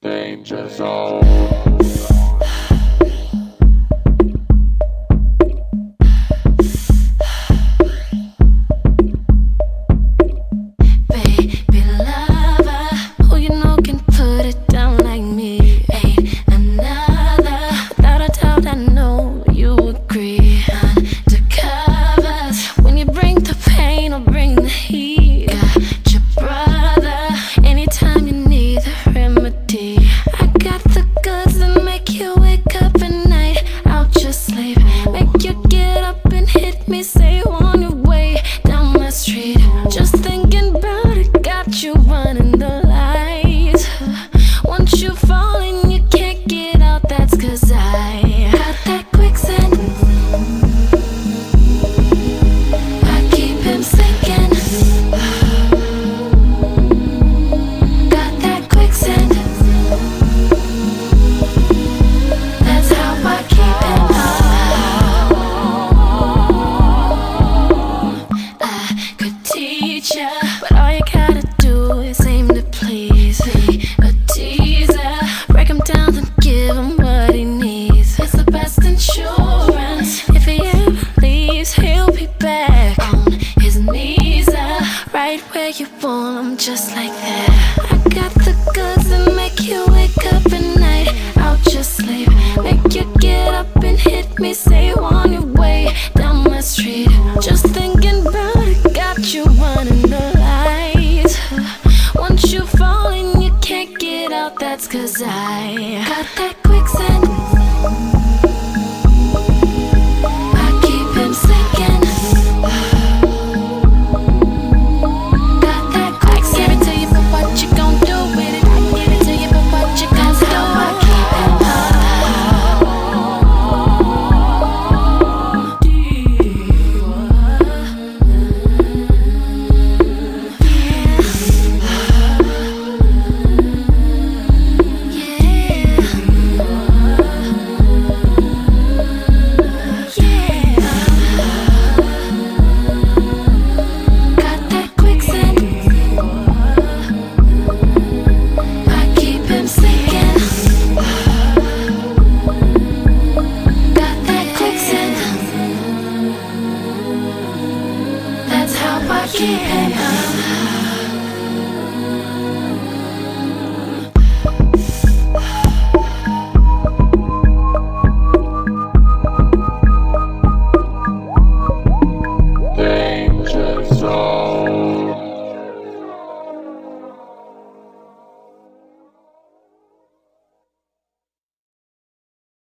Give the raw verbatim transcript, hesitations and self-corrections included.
Danger zone. Me say you on your way down the street. Just thinking about it got you running the lights. Once you fall in, you can't get out. That's cause I got that quicksand. I keep him sinking. Got that quicksand. That's how I keep him. But all you gotta do is aim to please me. A teaser, break him down and give him what he needs. It's the best insurance. If he ever leaves, he'll be back on his knees, uh, right where you want him, just like that. I got the goods that make you wake up at night. I'll just sleep, make you get up and hit me. Say you on your way down the street. Just thinking about it got you running the lights. Once you fall in, you can't get out. That's cause I got that quicksand.